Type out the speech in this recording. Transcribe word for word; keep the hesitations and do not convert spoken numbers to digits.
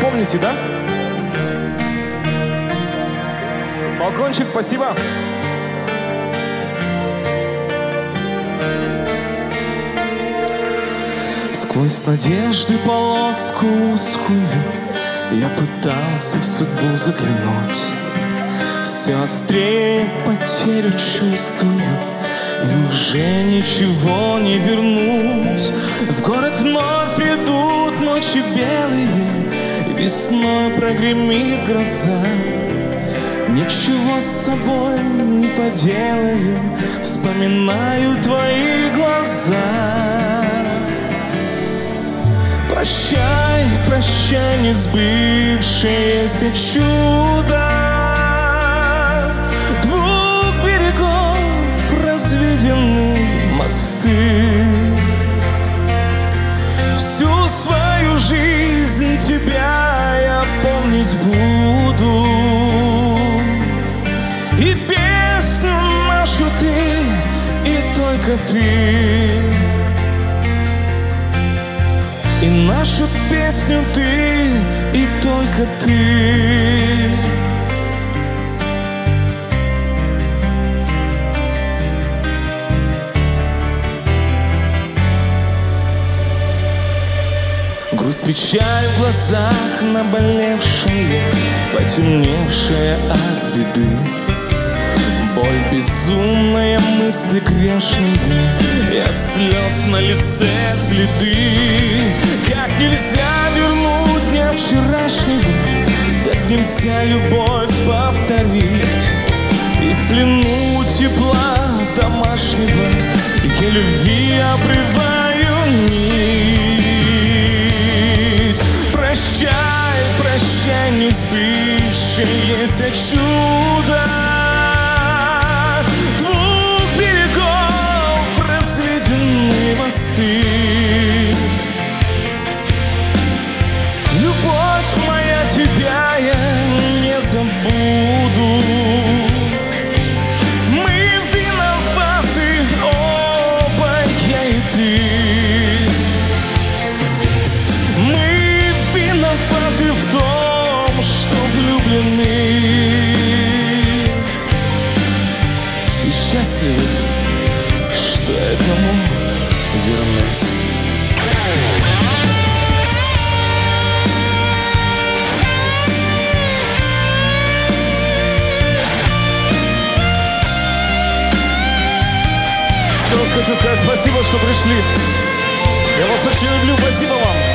помните, да? Балкончик, спасибо. Сквозь надежды полоску узкую я пытался в судьбу заглянуть. Все острее потерю чувствую, и уже ничего не вернуть. В город вновь придут ночи белые, весной прогремит гроза. Ничего с собой не поделаю, вспоминаю твои глаза. Прощай, прощай, несбывшееся чудо двух берегов разведены мосты. Всю свою жизнь тебя я помнить буду, и песню нашу ты, и только ты. И нашу песню ты, и только ты. Грусть, печаль в глазах наболевшая, потемневшая от беды. Боль безумная, мысли грешные, и от слез на лице следы. Как нельзя вернуть дня вчерашнего, так нельзя любовь повторить. И в плену тепла домашнего я любви обрываю нить. Прощай, прощай, несбывшееся чудо двух берегов разведены мосты. Любовь моя, тебя я не забуду. Мы виноваты оба, я и ты. Мы виноваты в том, что влюблены и счастливы, что этому верны. Еще раз хочу сказать спасибо, что пришли. Я вас очень люблю, спасибо вам.